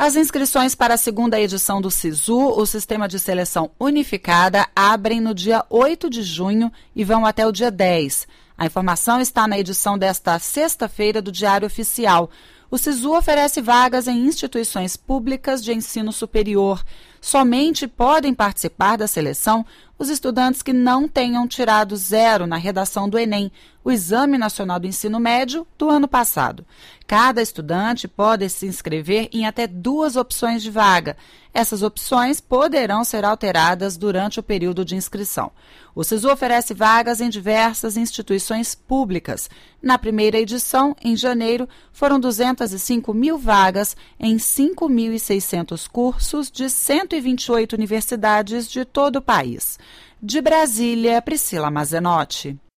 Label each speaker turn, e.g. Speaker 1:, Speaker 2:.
Speaker 1: As inscrições para a segunda edição do SISU, o Sistema de Seleção Unificada, abrem no dia 8 de junho e vão até o dia 10. A informação está na edição desta sexta-feira do Diário Oficial. O SISU oferece vagas em instituições públicas de ensino superior. Somente podem participar da seleção os estudantes que não tenham tirado 0 na redação do Enem, o Exame Nacional do Ensino Médio, do ano passado. Cada estudante pode se inscrever em até 2 opções de vaga. Essas opções poderão ser alteradas durante o período de inscrição. O SISU oferece vagas em diversas instituições públicas. Na primeira edição, em janeiro, foram 205 mil vagas em 5.600 cursos de 128 universidades de todo o país. De Brasília, Priscila Mazenotti.